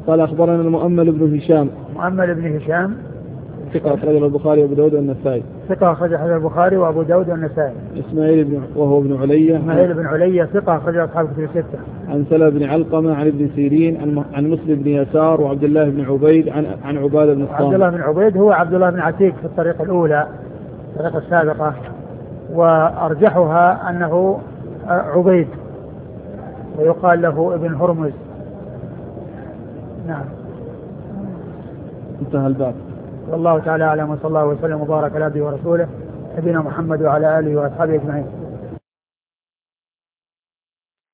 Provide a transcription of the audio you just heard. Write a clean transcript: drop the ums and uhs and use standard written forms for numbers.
قال أخبرنا المؤمل بن هشام. مؤمل بن هشام ثقة أخرجه البخاري وأبو داود والنسائي. ثقة أخرجه البخاري وأبو داود والنسائي. إسماعيل وهو ابن علية. إسماعيل بن علية ثقة أخرجه أصحاب كتب الستة. عن سلمة بن علقمة عن ابن سيرين عن مسلم بن يسار وعبد الله بن عبيد عن عبادة بن الصامت. عبد الله بن عبيد هو عبد الله بن عتيق في الطريقة الأولى الطريقة السابقة، وأرجحها أنه عبيد ويقال له ابن هرمز. نعم. انتهى الباب. والله تعالى أعلم، وصلى الله وسلم وبارك على عبده ورسوله نبينا محمد وعلى آله وأصحابه أجمعين.